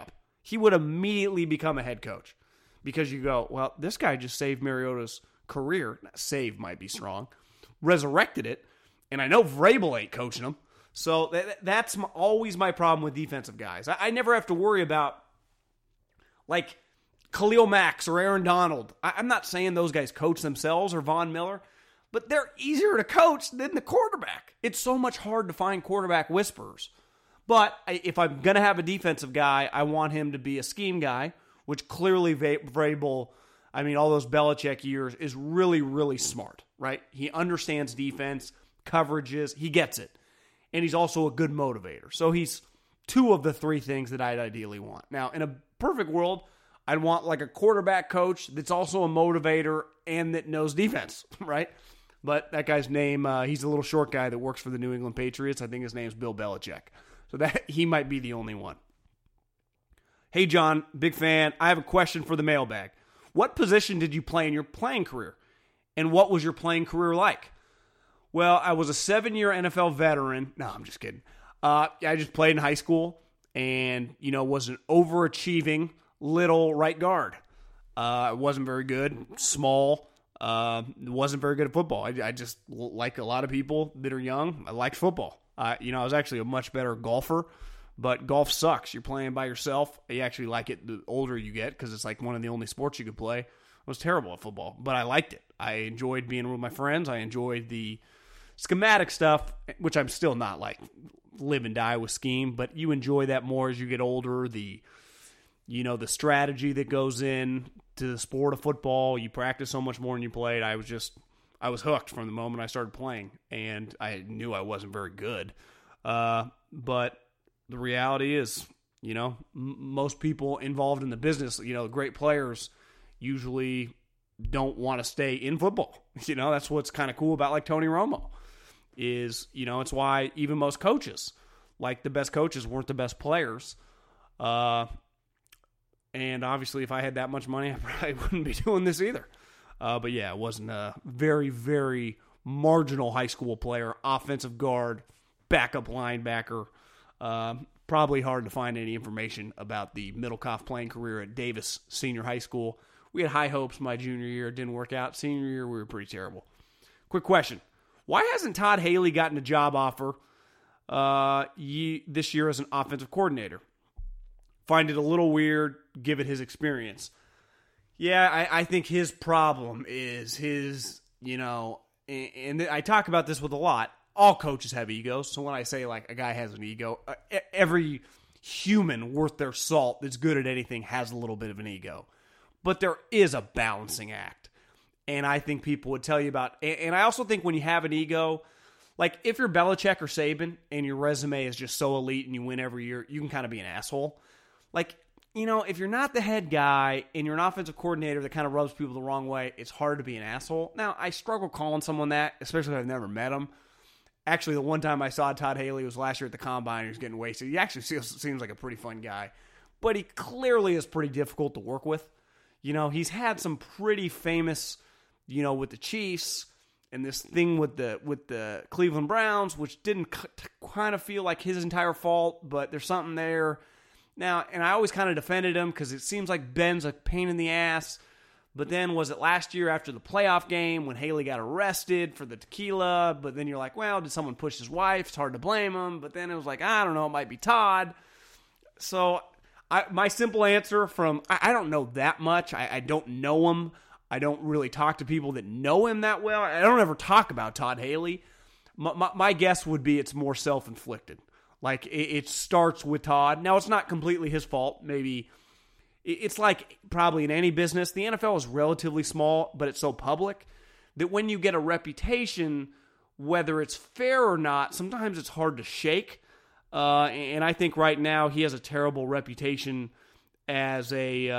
Speaker 1: he would immediately become a head coach. Because you go, well, this guy just saved Mariota's career. Save might be strong. Resurrected it. And I know Vrabel ain't coaching him. So that's always my problem with defensive guys. I never have to worry about, like, Khalil Mack or Aaron Donald. I'm not saying those guys coach themselves or Von Miller, but they're easier to coach than the quarterback. It's so much hard to find quarterback whisperers. But if I'm going to have a defensive guy, I want him to be a scheme guy, which clearly Vrabel, I mean, all those Belichick years, is really, really smart, right? He understands defense, coverages, he gets it. And he's also a good motivator. So he's two of the three things that I'd ideally want. Now, in a perfect world, I'd want like a quarterback coach that's also a motivator and that knows defense, right? But that guy's name, he's a little short guy that works for the New England Patriots. I think his name's Bill Belichick. So that he might be the only one. Hey, John, big fan. I have a question for the mailbag. What position did you play in your playing career? And what was your playing career like? Well, I was a 7-year NFL veteran. No, I'm just kidding. I just played in high school and, was an overachieving little right guard. I wasn't very good, small, wasn't very good at football. I just, like a lot of people that are young, I liked football. I was actually a much better golfer, but golf sucks. You're playing by yourself. You actually like it the older you get because it's like one of the only sports you could play. I was terrible at football, but I liked it. I enjoyed being with my friends. I enjoyed the schematic stuff, which I'm still not like live and die with scheme, but you enjoy that more as you get older. The strategy that goes in to the sport of football, you practice so much more than you played. I was hooked from the moment I started playing, and I knew I wasn't very good. But the reality is, most people involved in the business, great players usually don't want to stay in football. That's what's kind of cool about like Tony Romo is, it's why even most coaches, like the best coaches weren't the best players. And obviously if I had that much money, I probably wouldn't be doing this either. But yeah, I wasn't a very, very marginal high school player, offensive guard, backup linebacker. Probably hard to find any information about the Middlecoff playing career at Davis Senior High School. We had high hopes my junior year. It didn't work out. Senior year, we were pretty terrible. Quick question. Why hasn't Todd Haley gotten a job offer this year as an offensive coordinator? Find it a little weird, given his experience. Yeah, I think his problem is his, and I talk about this with a lot. All coaches have egos. So when I say like a guy has an ego, every human worth their salt that's good at anything has a little bit of an ego. But there is a balancing act. And I think people would tell you about, and I also think when you have an ego, like if you're Belichick or Saban and your resume is just so elite and you win every year, you can kind of be an asshole. Like, if you're not the head guy and you're an offensive coordinator that kind of rubs people the wrong way, it's hard to be an asshole. Now, I struggle calling someone that, especially if I've never met him. Actually, the one time I saw Todd Haley was last year at the Combine. He was getting wasted. He actually seems like a pretty fun guy. But he clearly is pretty difficult to work with. He's had some pretty famous, with the Chiefs and this thing with the Cleveland Browns, which didn't kind of feel like his entire fault, but there's something there. Now, and I always kind of defended him because it seems like Ben's a pain in the ass. But then was it last year after the playoff game when Haley got arrested for the tequila? But then you're like, well, did someone push his wife? It's hard to blame him. But then it was like, I don't know, it might be Todd. So my simple answer I don't know that much. I don't know him. I don't really talk to people that know him that well. I don't ever talk about Todd Haley. My guess would be it's more self-inflicted. Like it starts with Todd. Now, it's not completely his fault. Maybe it's like probably in any business, the NFL is relatively small, but it's so public that when you get a reputation, whether it's fair or not, sometimes it's hard to shake. And I think right now he has a terrible reputation as a,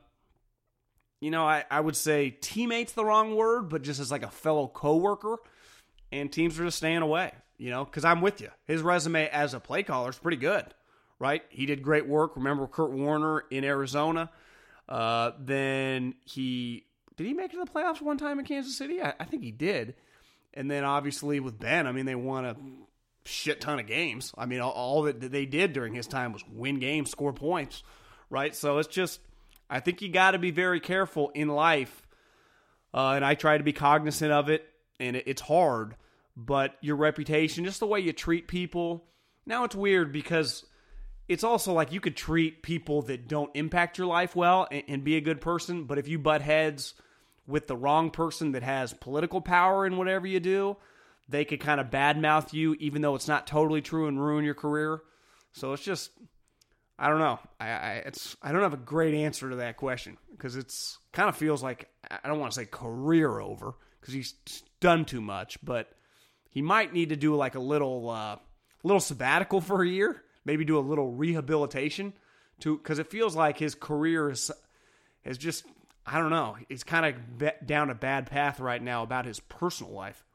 Speaker 1: I would say teammate's the wrong word, but just as like a fellow coworker, and teams are just staying away, because I'm with you. His resume as a play caller is pretty good. Right? He did great work. Remember Kurt Warner in Arizona? Then did he make it to the playoffs one time in Kansas City? I think he did. And then obviously with Ben, they won a shit ton of games. All that they did during his time was win games, score points, right? So it's just, I think you got to be very careful in life. And I try to be cognizant of it, and it's hard. But your reputation, just the way you treat people. Now it's weird because it's also like you could treat people that don't impact your life well and be a good person. But if you butt heads with the wrong person that has political power in whatever you do, they could kind of badmouth you, even though it's not totally true, and ruin your career. So it's just, I don't know. I don't have a great answer to that question because it's kind of feels like, I don't want to say career over because he's done too much, but he might need to do like a little sabbatical for a year, maybe do a little rehabilitation because it feels like his career is just, I don't know. He's kind of down a bad path right now about his personal life.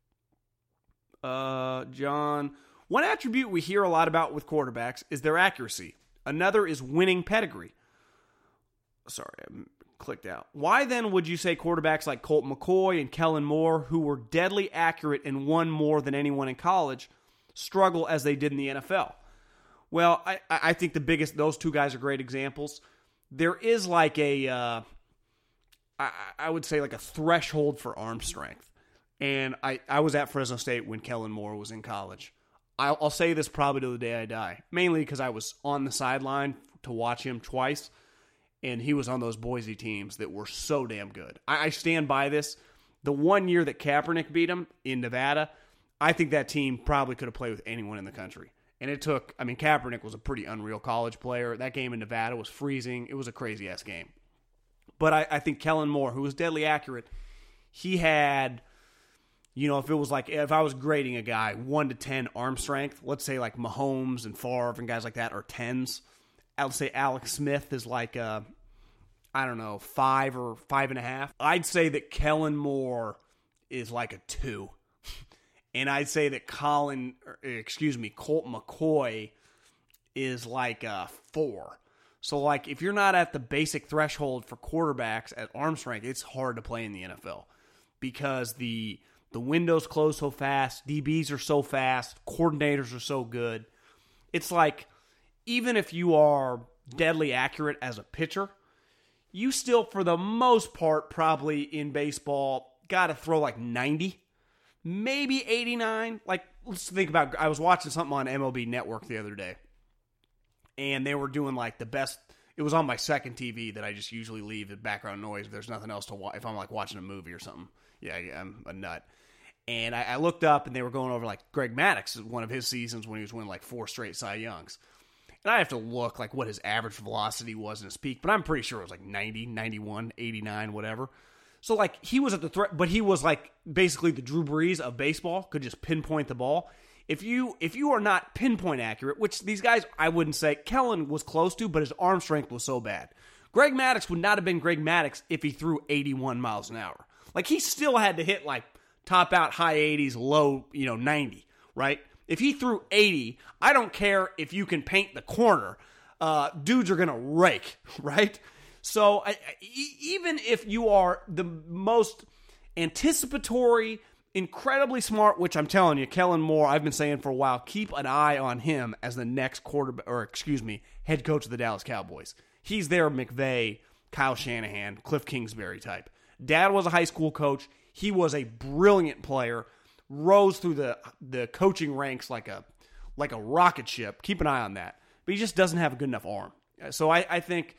Speaker 1: John, one attribute we hear a lot about with quarterbacks is their accuracy. Another is winning pedigree. Sorry, I clicked out. Why then would you say quarterbacks like Colt McCoy and Kellen Moore, who were deadly accurate and won more than anyone in college, struggle as they did in the NFL? Well, I think those two guys are great examples. There is like I would say like a threshold for arm strength. And I was at Fresno State when Kellen Moore was in college. I'll say this probably to the day I die, mainly because I was on the sideline to watch him twice, and he was on those Boise teams that were so damn good. I stand by this. The 1 year that Kaepernick beat him in Nevada, I think that team probably could have played with anyone in the country. And it took, Kaepernick was a pretty unreal college player. That game in Nevada was freezing. It was a crazy-ass game. But I think Kellen Moore, who was deadly accurate, he had, if I was grading a guy 1 to 10 arm strength, let's say like Mahomes and Favre and guys like that are 10s. I would say Alex Smith is like 5 or 5.5. I'd say that Kellen Moore is like a 2. And I'd say that Colt McCoy is like a 4. So, like, if you're not at the basic threshold for quarterbacks at arm strength, it's hard to play in the NFL because the windows close so fast, DBs are so fast, coordinators are so good. It's like, even if you are deadly accurate as a pitcher, you still, for the most part, probably in baseball, got to throw like 90, maybe 89. Like, let's think about, I was watching something on MLB Network the other day, and they were doing like the best. It was on my second TV that I just usually leave as background noise if there's nothing else to watch. If I'm like watching a movie or something, yeah, I'm a nut. And I looked up and they were going over like Greg Maddux, one of his seasons when he was winning like 4 straight Cy Youngs. And I have to look like what his average velocity was in his peak, but I'm pretty sure it was like 90, 91, 89, whatever. So like he was at the threat, but he was like basically the Drew Brees of baseball, could just pinpoint the ball. If you are not pinpoint accurate, which these guys, I wouldn't say, Kellen was close to, but his arm strength was so bad. Greg Maddux would not have been Greg Maddux if he threw 81 miles an hour. Like, he still had to hit, like, top out high 80s, low, 90, right? If he threw 80, I don't care if you can paint the corner. Dudes are going to rake, right? So, even if you are the most anticipatory, incredibly smart, which I'm telling you, Kellen Moore, I've been saying for a while, keep an eye on him as the next head coach of the Dallas Cowboys. He's their McVay, Kyle Shanahan, Cliff Kingsbury type. Dad was a high school coach. He was a brilliant player, rose through the coaching ranks like a rocket ship. Keep an eye on that. But he just doesn't have a good enough arm. So I think,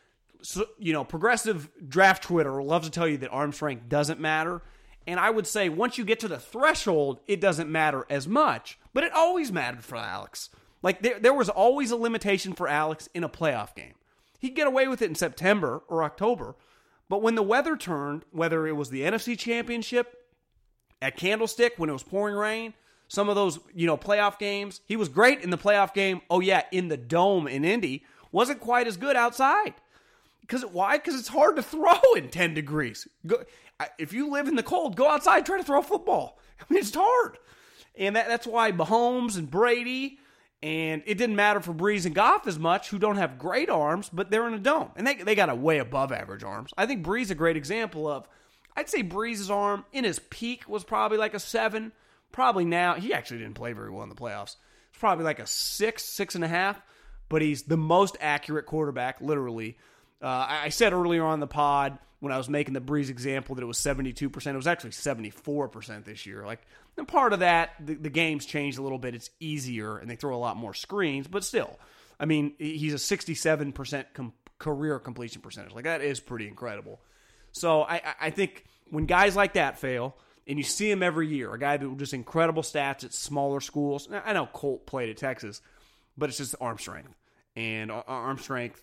Speaker 1: progressive draft Twitter loves to tell you that arm strength doesn't matter. And I would say once you get to the threshold, it doesn't matter as much. But it always mattered for Alex. Like, there was always a limitation for Alex in a playoff game. He'd get away with it in September or October. But when the weather turned, whether it was the NFC Championship, at Candlestick when it was pouring rain, some of those, playoff games, he was great in the playoff game. Oh, yeah, in the Dome in Indy. Wasn't quite as good outside. Why? Because it's hard to throw in 10 degrees. If you live in the cold, go outside, try to throw a football. It's hard. And that's why Mahomes and Brady, and it didn't matter for Brees and Goff as much, who don't have great arms, but they're in a dome. And they got a way above average arms. I think Brees is a great example of, I'd say Brees' arm in his peak was probably like a 7. Probably now, he actually didn't play very well in the playoffs. It's probably like a 6.5. but he's the most accurate quarterback, literally. I said earlier on the pod when I was making the Breeze example that it was 72%. It was actually 74% this year. Like, and part of that, the game's changed a little bit. It's easier, and they throw a lot more screens, but still. I mean, he's a 67% career completion percentage. Like, that is pretty incredible. So I think when guys like that fail, and you see him every year, a guy with just incredible stats at smaller schools. I know Colt played at Texas, but it's just arm strength. And arm strength,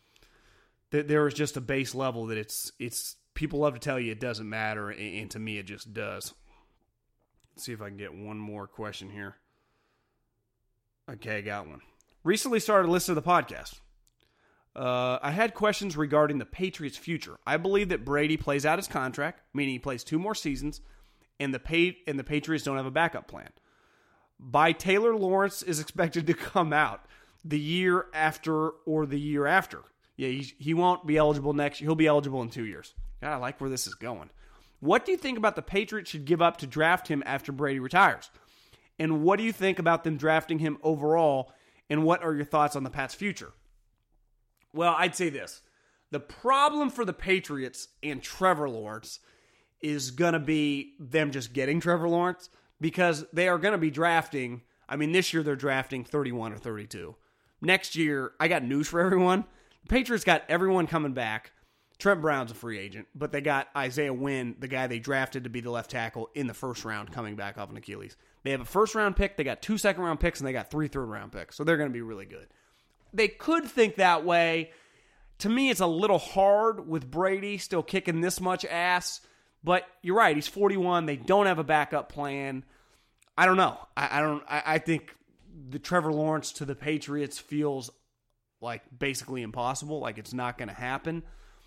Speaker 1: there is just a base level that it's people love to tell you it doesn't matter, and to me it just does. Let's see if I can get one more question here. Okay, I got one. Recently started listening to the podcast. I had questions regarding the Patriots' future. I believe that Brady plays out his contract, meaning he plays 2 more seasons, and the Patriots don't have a backup plan. Taylor Lawrence is expected to come out the year after or the year after. Yeah, he won't be eligible next year. He'll be eligible in 2 years. God, I like where this is going. What do you think about the Patriots should give up to draft him after Brady retires? And what do you think about them drafting him overall? And what are your thoughts on the Pats' future? Well, I'd say this. The problem for the Patriots and Trevor Lawrence is going to be them just getting Trevor Lawrence, because they are going to be drafting. I mean, this year they're drafting 31 or 32. Next year, I got news for everyone. The Patriots got everyone coming back. Trent Brown's a free agent, but they got Isaiah Wynn, the guy they drafted to be the left tackle, in the first round, coming back off an Achilles. They have a first-round pick, they got 2 second-round picks, and they got 3 third-round picks, so they're going to be really good. They could think that way. To me, it's a little hard with Brady still kicking this much ass, but you're right, he's 41. They don't have a backup plan. I don't know. I think the Trevor Lawrence to the Patriots feels like basically impossible, like it's not going to happen.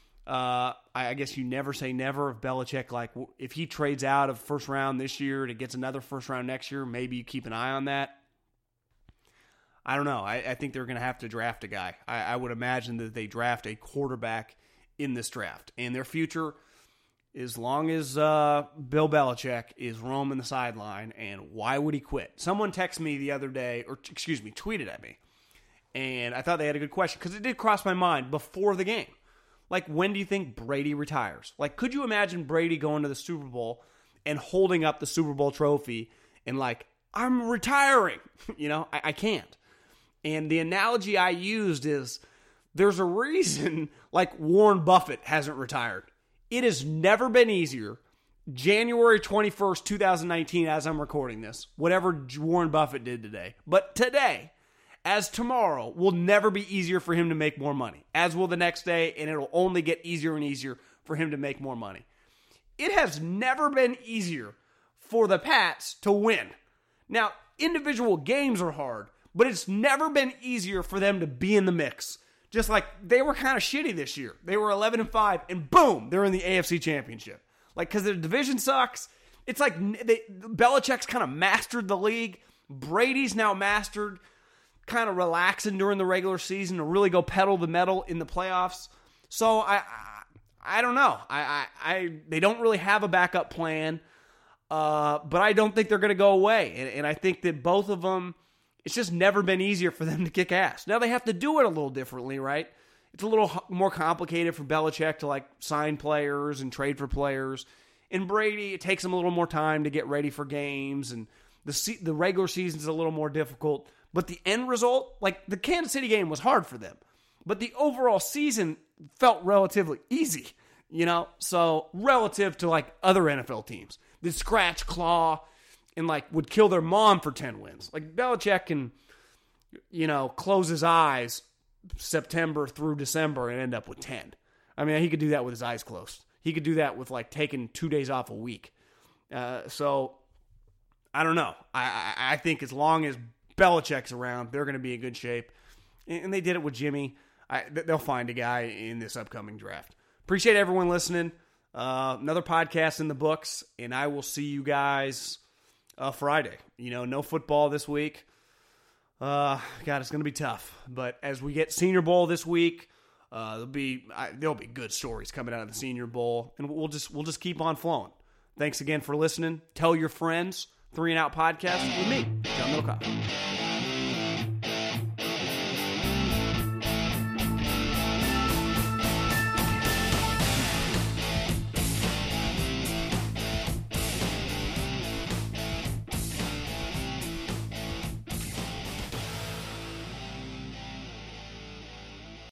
Speaker 1: I guess you never say never. If Belichick, like, if he trades out of first round this year and it gets another first round next year, maybe you keep an eye on that. I don't know. I think they're going to have to draft a guy. I would imagine that they draft a quarterback in this draft. And their future, as long as Bill Belichick is roaming the sideline, and why would he quit? Someone texted me the other day, tweeted at me, and I thought they had a good question, because it did cross my mind before the game. Like, when do you think Brady retires? Like, could you imagine Brady going to the Super Bowl and holding up the Super Bowl trophy and like, I'm retiring? You know, I can't. And the analogy I used is, there's a reason, like, Warren Buffett hasn't retired. It has never been easier. January 21st, 2019, as I'm recording this, whatever Warren Buffett did today. But today, as tomorrow, will never be easier for him to make more money, as will the next day, and it'll only get easier and easier for him to make more money. It has never been easier for the Pats to win. Now, individual games are hard, but it's never been easier for them to be in the mix. Just like they were kind of shitty this year. They were 11-5, and boom, they're in the AFC Championship. Like, because their division sucks. It's like Belichick's kind of mastered the league. Brady's now mastered kind of relaxing during the regular season to really go pedal the metal in the playoffs. So I don't know. They don't really have a backup plan, but I don't think they're going to go away. And I think that both of them, it's just never been easier for them to kick ass. Now they have to do it a little differently, right? It's a little more complicated for Belichick to like sign players and trade for players. And Brady, it takes him a little more time to get ready for games, and the regular season's a little more difficult. But the end result, like the Kansas City game was hard for them, but the overall season felt relatively easy, you know? So relative to like other NFL teams, the scratch, claw, and like would kill their mom for 10 wins. Like Belichick can, you know, close his eyes September through December and end up with 10. I mean, he could do that with his eyes closed. He could do that with like taking 2 days off a week. So I don't know. I think as long as Belichick's around, they're going to be in good shape. And they did it with Jimmy. They'll find a guy in this upcoming draft. Appreciate everyone listening. Another podcast in the books, and I will see you guys Friday. You know, no football this week. God, it's going to be tough. But as we get Senior Bowl this week, there'll be good stories coming out of the Senior Bowl, and we'll just keep on flowing. Thanks again for listening. Tell your friends. 3 and Out Podcast with me, John Middlecoff.